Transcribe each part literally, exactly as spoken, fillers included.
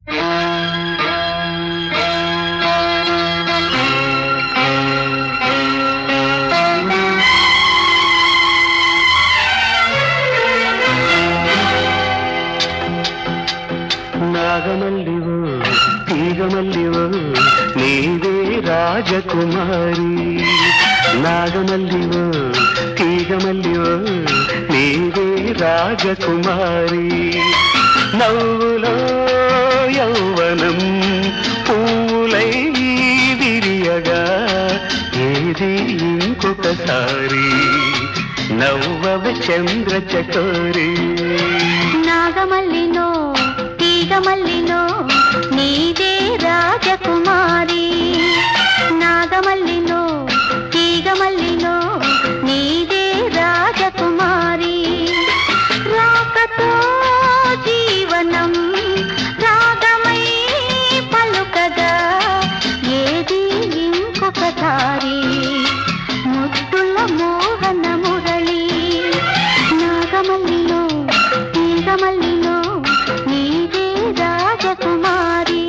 నాగమల్లివో తీగమల్లివో నీవే రాజకుమారి. నాగమల్లివో తీగమల్లివో నీవే రాజకుమారి. నవ్వులో యౌవనం పూలై విరియగా ఏది ఇంకొకసారి నవ్వవ చంద్ర చకోరి. నాగమల్లినో తీగమల్లినో నీదే రాజకుమారి. నాగమల్లినో తీగమల్లినో నీదే రాజకుమారి. రాకతో జీవనం రాగమై పలుకగా ఏది ఇంకొకసారి ముద్దుల మోహన మురళి. నాగమల్లినో తీగమల్లినో నీదే రాజకుమారి.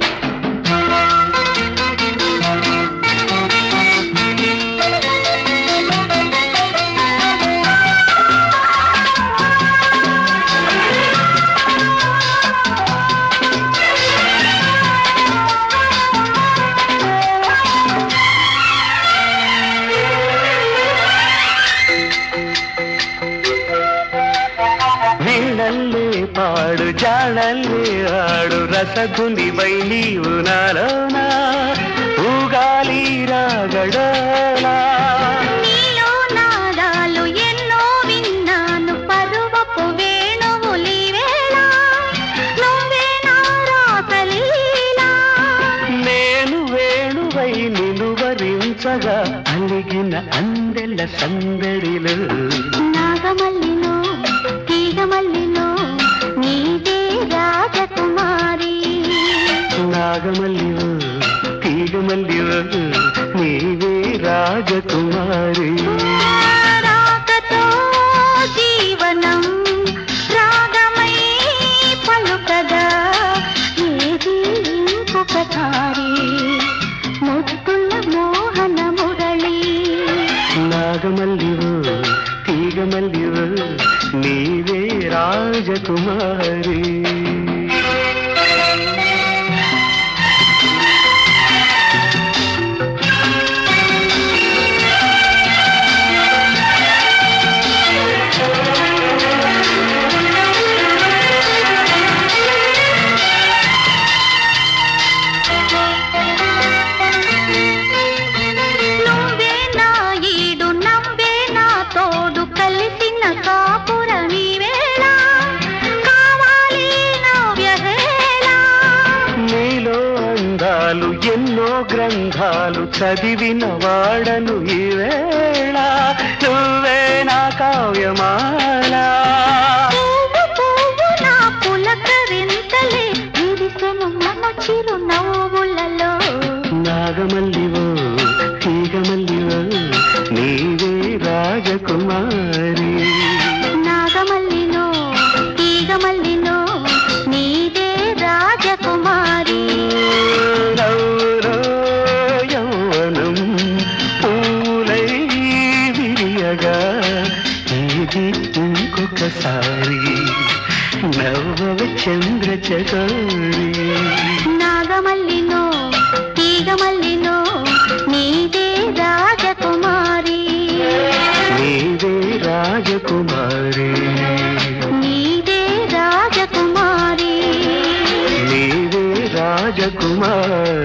వీణల్లే పాడు జాడల్లే ఆడు రసగుని వై నీవు నాలోనా ఊగాలి రాగడలా. నీలో నాదాలు ఎన్నో విన్నాను పరువపు వేణువులి వేళ నువ్వే నా రాసలీలా. నేను వేణువై నిలువరించగా అలిగిన అందెల సందడిలో. నాగమల్లినో తీగమల్లినో నీదే రాజకుమారి. నాగమల్లివో తీగమల్లివో నీవే రాజకుమారి. రాకతో జీవనం రాగమై పలుకగా ఏది ఇంకొకసారి ముద్దుల మోహన మురళి. నాగమల్లివో తీగమల్లివో నీవే రాజకుమారి. నువ్వే నా ఈడు నవ్వే నా తోడు కలిసిన కాపురమి వేళ కావాలి నవ్యవేళ. నీలో అందాలు ఎన్నో గ్రంథాలు చదివిన వాడను ఈ వేళ నువ్వే నా కావ్యమాల. పువ్వు పువ్వు నా పులకరింతలే విరిసెను మన చిరు నవ్వులలో. నాగమల్లివో తీగమల్లివో నీవే రాజకుమారి. నాగమల్లినో తీగమల్లినో నీదే రాజకుమారి. నవ్వులో యౌవనం పూలై విరియగా ఏది ఇంకొకసారి నవ్వవ చంద్ర చకోరి. నాగమల్లినో తీగమల్లినో నీదే రాజకుమారి. నీవే రాజకుమారి. నీదే రాజకుమారి. నీవే రాజకుమారి.